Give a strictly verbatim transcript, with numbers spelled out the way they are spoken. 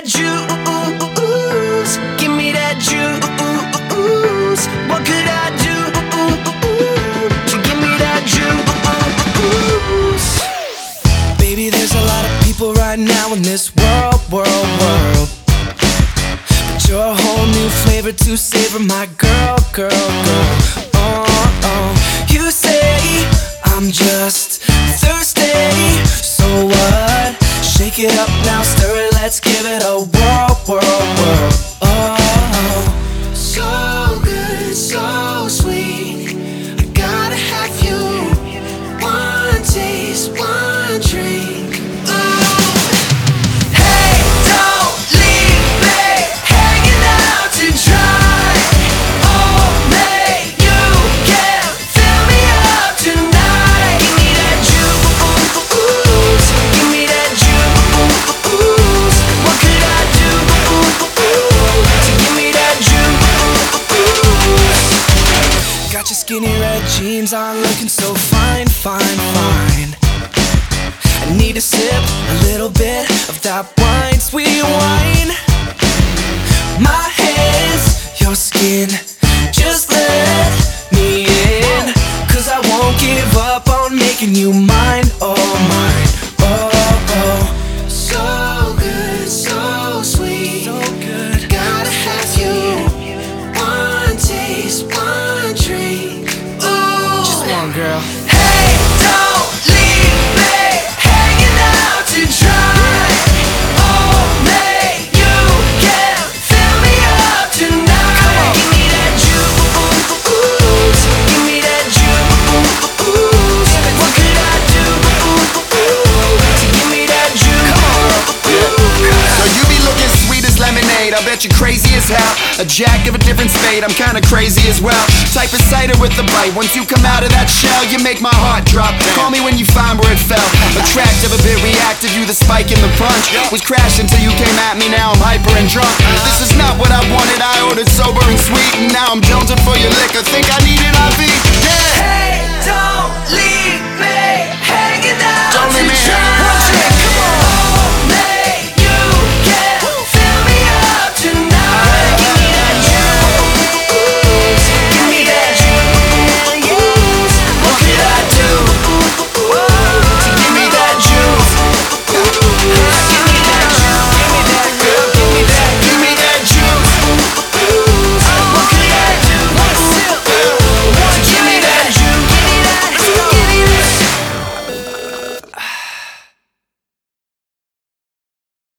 that juice, give me that juice. What could I do to give me that juice? Baby, there's a lot of people right now in this world, world, world. But you're a whole new flavor to savor, my girl, girl, girl. Oh, oh. You say I'm just thirsty, so what? Shake it up now, stir it, let's give it a whirl, whirl, whirl. Oh, so good, so sweet, I gotta have you. One taste, one drink. Ooh. Hey, don't leave me hanging out to dry. Only you can fill me up tonight. Give me that juice, give me that juice. What could I do to give me that juice? Got your skinny red jeans on, looking so fine, fine, fine. I need a sip, a little bit of that wine, sweet wine. My hands, your skin, just let me in, 'cause I won't give up on making you mine, oh mine, oh, oh. So good, so sweet, so good, gotta have you. One taste, one drink. Ooh, just one, girl. Hey, don't leave me hanging out to dry. Only you can fill me up tonight. Give me that juice, give me that juice. What could I do to give me that juice? So you be looking sweet as lemonade, I bet you're crazy as hell. A jack of a different spade, I'm kinda crazy as well. Type of cider with a bite, once you come out of that shell, you make my heart drop. Call me when you find where it fell. Attractive, a bit reactive, you the spike in the punch. Was crashing till you came at me, now I'm hyper and drunk. This is not what I wanted, I ordered sober and sweet, and now I'm jonesing for your liquor, think I need an I V. Yeah!